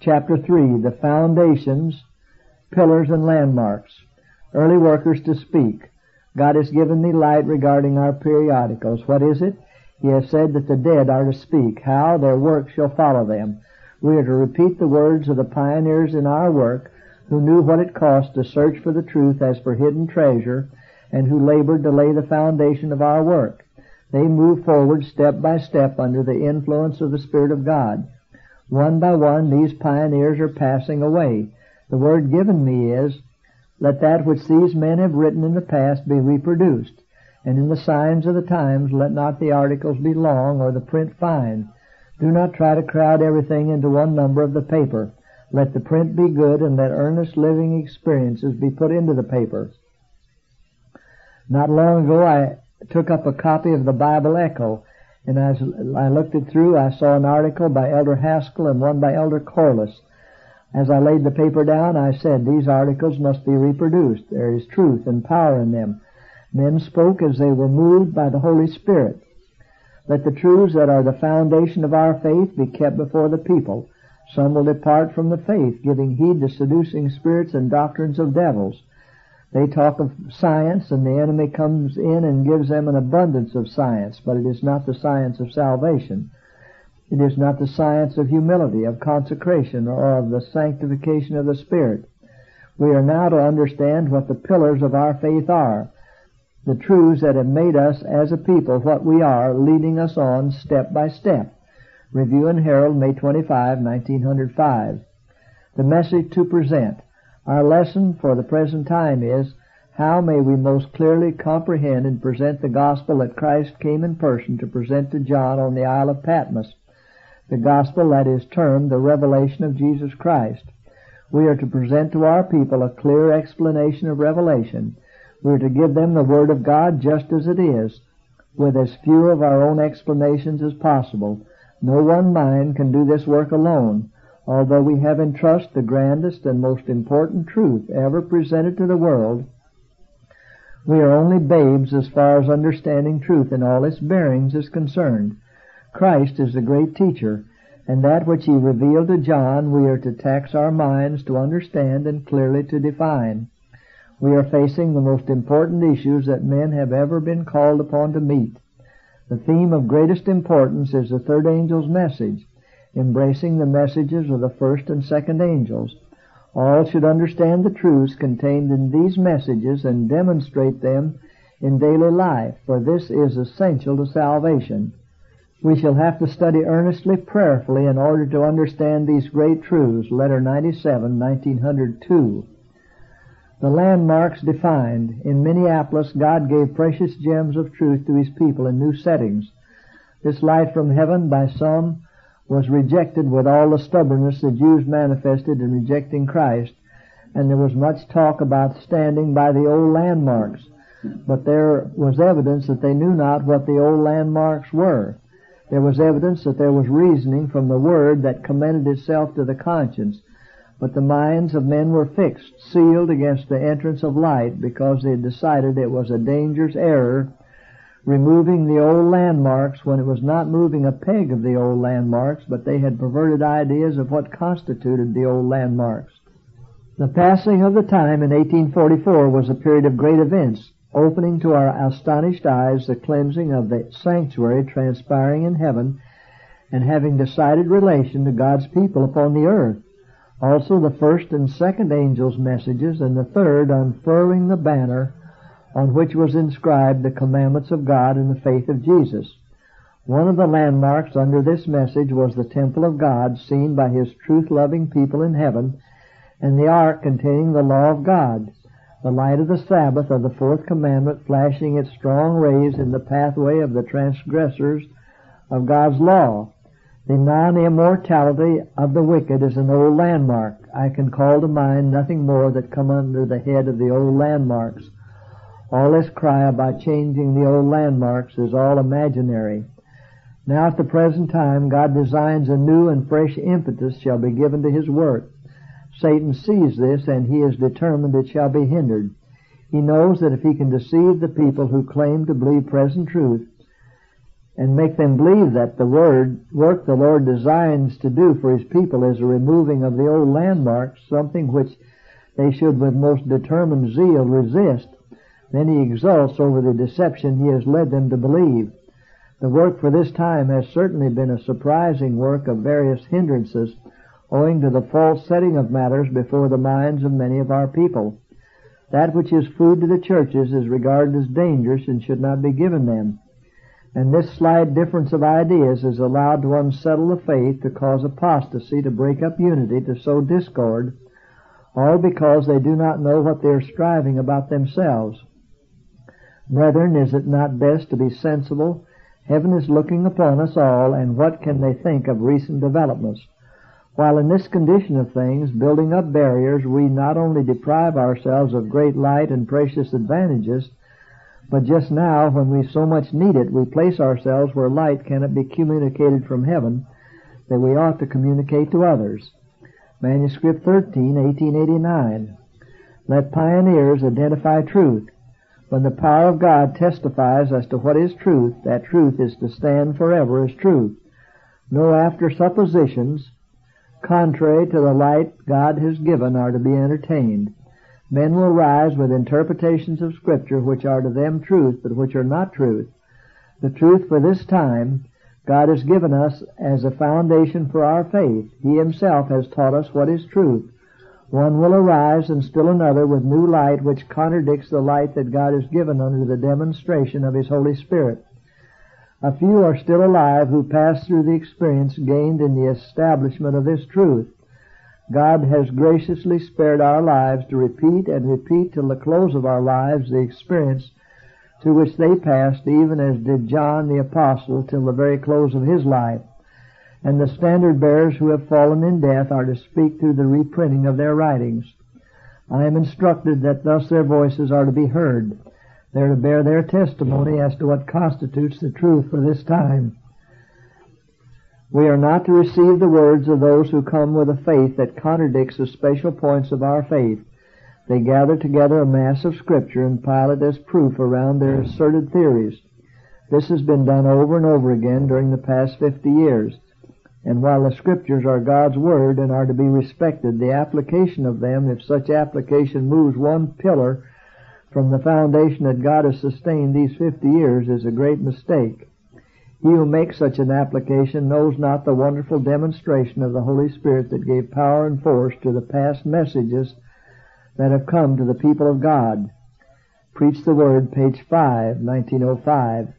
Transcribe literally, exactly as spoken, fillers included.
Chapter three, the foundations, pillars, and landmarks. Early workers to speak. God has given me light regarding our periodicals. What is it? He has said that the dead are to speak. How? Their work shall follow them. We are to repeat the words of the pioneers in our work, who knew what it cost to search for the truth as for hidden treasure, and who labored to lay the foundation of our work. They moved forward step by step under the influence of the Spirit of God. One by one, these pioneers are passing away. The word given me is, let that which these men have written in the past be reproduced, and in the signs of the times let not the articles be long or the print fine. Do not try to crowd everything into one number of the paper. Let the print be good, and let earnest living experiences be put into the paper. Not long ago I took up a copy of the Bible Echo, and as I looked it through, I saw an article by Elder Haskell and one by Elder Corliss. As I laid the paper down, I said, these articles must be reproduced. There is truth and power in them. Men spoke as they were moved by the Holy Spirit. Let the truths that are the foundation of our faith be kept before the people. Some will depart from the faith, giving heed to seducing spirits and doctrines of devils. They talk of science, and the enemy comes in and gives them an abundance of science, but it is not the science of salvation. It is not the science of humility, of consecration, or of the sanctification of the Spirit. We are now to understand what the pillars of our faith are, the truths that have made us as a people what we are, leading us on step by step. Review and Herald, May twenty-fifth, nineteen oh five. The message to present. Our lesson for the present time is, how may we most clearly comprehend and present the gospel that Christ came in person to present to John on the Isle of Patmos, the gospel that is termed the revelation of Jesus Christ. We are to present to our people a clear explanation of revelation. We are to give them the Word of God just as it is, with as few of our own explanations as possible. No one mind can do this work alone. Although we have in trust the grandest and most important truth ever presented to the world, we are only babes as far as understanding truth in all its bearings is concerned. Christ is the great teacher, and that which he revealed to John we are to tax our minds to understand and clearly to define. We are facing the most important issues that men have ever been called upon to meet. The theme of greatest importance is the third angel's message, embracing the messages of the first and second angels. All should understand the truths contained in these messages and demonstrate them in daily life, for this is essential to salvation. We shall have to study earnestly, prayerfully, in order to understand these great truths. Letter ninety-seven, nineteen oh two. The landmarks defined. In Minneapolis, God gave precious gems of truth to his people in new settings. This light from heaven by some was rejected with all the stubbornness the Jews manifested in rejecting Christ, and there was much talk about standing by the old landmarks. But there was evidence that they knew not what the old landmarks were. There was evidence that there was reasoning from the Word that commended itself to the conscience, but the minds of men were fixed, sealed against the entrance of light, because they had decided it was a dangerous error, removing the old landmarks when it was not moving a peg of the old landmarks, but they had perverted ideas of what constituted the old landmarks. The passing of the time in eighteen forty-four was a period of great events, opening to our astonished eyes the cleansing of the sanctuary transpiring in heaven, and having decided relation to God's people upon the earth. Also the first and second angels' messages, and the third unfurling the banner on which was inscribed the commandments of God and the faith of Jesus. One of the landmarks under this message was the temple of God, seen by his truth-loving people in heaven, and the ark containing the law of God, the light of the Sabbath of the fourth commandment flashing its strong rays in the pathway of the transgressors of God's law. The non-immortality of the wicked is an old landmark. I can call to mind nothing more that come under the head of the old landmarks. All this cry about changing the old landmarks is all imaginary. Now at the present time, God designs a new and fresh impetus shall be given to his work. Satan sees this, and he is determined it shall be hindered. He knows that if he can deceive the people who claim to believe present truth, and make them believe that the word work the Lord designs to do for His people is a removing of the old landmarks, something which they should with most determined zeal resist, then He exults over the deception He has led them to believe. The work for this time has certainly been a surprising work of various hindrances, owing to the false setting of matters before the minds of many of our people. That which is food to the churches is regarded as dangerous and should not be given them. And this slight difference of ideas is allowed to unsettle the faith, to cause apostasy, to break up unity, to sow discord, all because they do not know what they are striving about themselves. Brethren, is it not best to be sensible? Heaven is looking upon us all, and what can they think of recent developments? While in this condition of things, building up barriers, we not only deprive ourselves of great light and precious advantages, but just now, when we so much need it, we place ourselves where light cannot be communicated from heaven, that we ought to communicate to others. Manuscript thirteen, eighteen eighty-nine. Let pioneers identify truth. When the power of God testifies as to what is truth, that truth is to stand forever as truth. No after suppositions, contrary to the light God has given, are to be entertained. Men will rise with interpretations of Scripture which are to them truth, but which are not truth. The truth for this time God has given us as a foundation for our faith. He Himself has taught us what is truth. One will arise, and still another, with new light which contradicts the light that God has given under the demonstration of His Holy Spirit. A few are still alive who pass through the experience gained in the establishment of this truth. God has graciously spared our lives to repeat and repeat till the close of our lives the experience to which they passed, even as did John the Apostle till the very close of his life. And the standard bearers who have fallen in death are to speak through the reprinting of their writings. I am instructed that thus their voices are to be heard. They are to bear their testimony as to what constitutes the truth for this time. We are not to receive the words of those who come with a faith that contradicts the special points of our faith. They gather together a mass of Scripture and pile it as proof around their asserted theories. This has been done over and over again during the past fifty years. And while the Scriptures are God's Word and are to be respected, the application of them, if such application moves one pillar from the foundation that God has sustained these fifty years, is a great mistake. He who makes such an application knows not the wonderful demonstration of the Holy Spirit that gave power and force to the past messages that have come to the people of God. Preach the Word, page five, nineteen oh five.